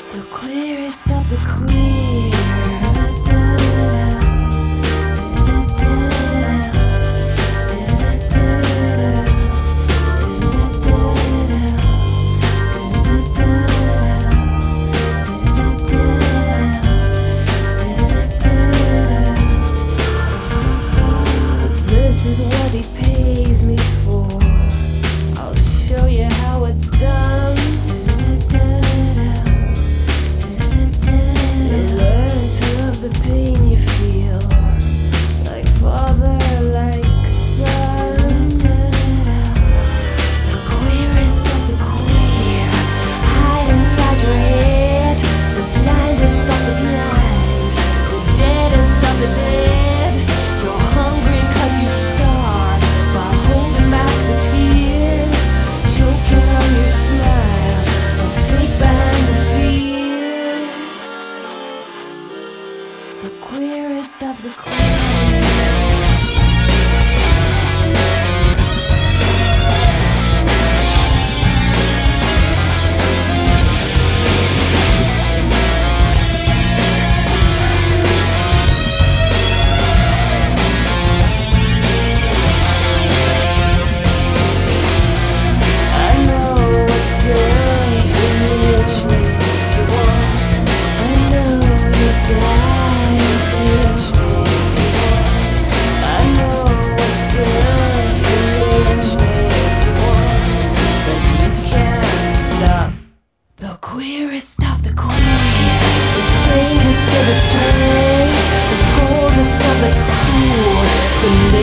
The queerest of the queer. This is what he pays me for. I'll show you how it's done. Learn to love the pain you feel, like father, like son. The queerest of the queer, hide inside your head. The blindest of the blind, the deadest of the dead. You're hungry 'cause you starve by holding back the tears, choking on your smile, a fake behind the fear. The queerest of the queer. Queerest of the queer, the strangest of the strange, the coldest of the cool, the